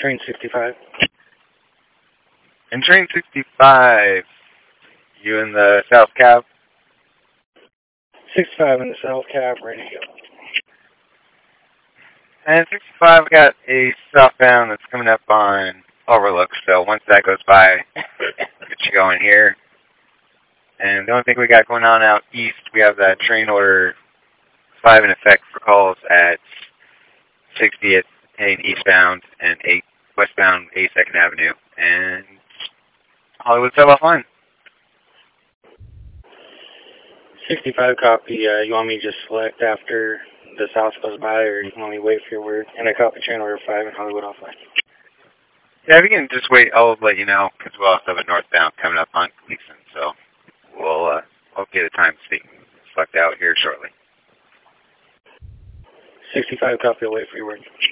Train 65. And train 65, you in the South Cab? 65 in the South Cab, ready to go. And 65 got a southbound that's coming up on Overlook, so once that goes by, get you going here. And the only thing we got going on out east, we have that train order 5 in effect for calls at 60th and eastbound and 8 westbound 82nd Avenue and Hollywood Sub Offline. 65 copy. You want me to just select after the south goes by, or you want me to wait for your word? And I copy train order 5 in Hollywood Offline. Yeah, if you can just wait, I'll let you know, because we'll also have a northbound coming up on Gleason, so I'll get a time to select out here shortly. 65 copy. I'll wait for your word.